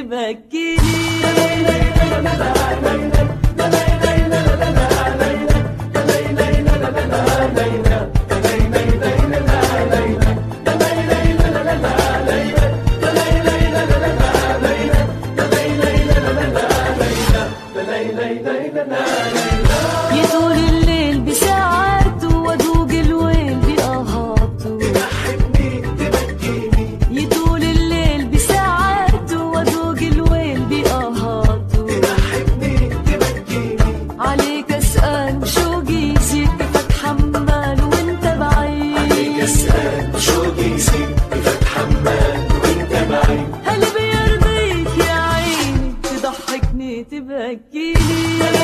تبكيني. يطول الليل بساعاته وادوق الويل بقهاته، يطول الليل بساعاته وادوق الويل بقهاته، عليك اسأل وشوقي يزيد كيف اتحمل وانت بعيد، عليك اسأل وشوقي يزيد كيف اتحمل وانت بعيد، هل بيرضيك يا عيني تضحكني تبكيني.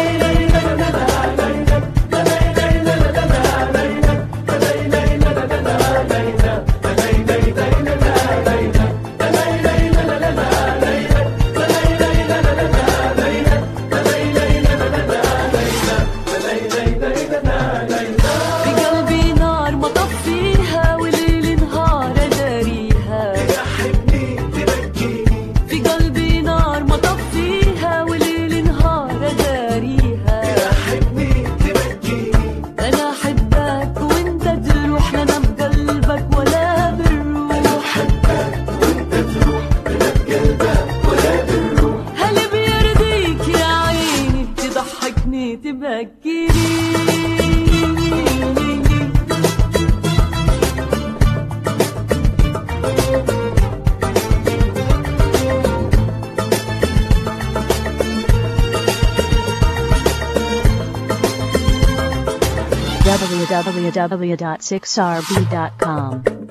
بقلبي نار ما طفيها وليل نهار اداريها، في قلبي نار ما طفيها وليل نهار اداريها، انا احبك وانت تروح لنا بقلبك ولا بالروح، هل بيرضيك يا عيني تضحكني تبكيني. www.6rb.com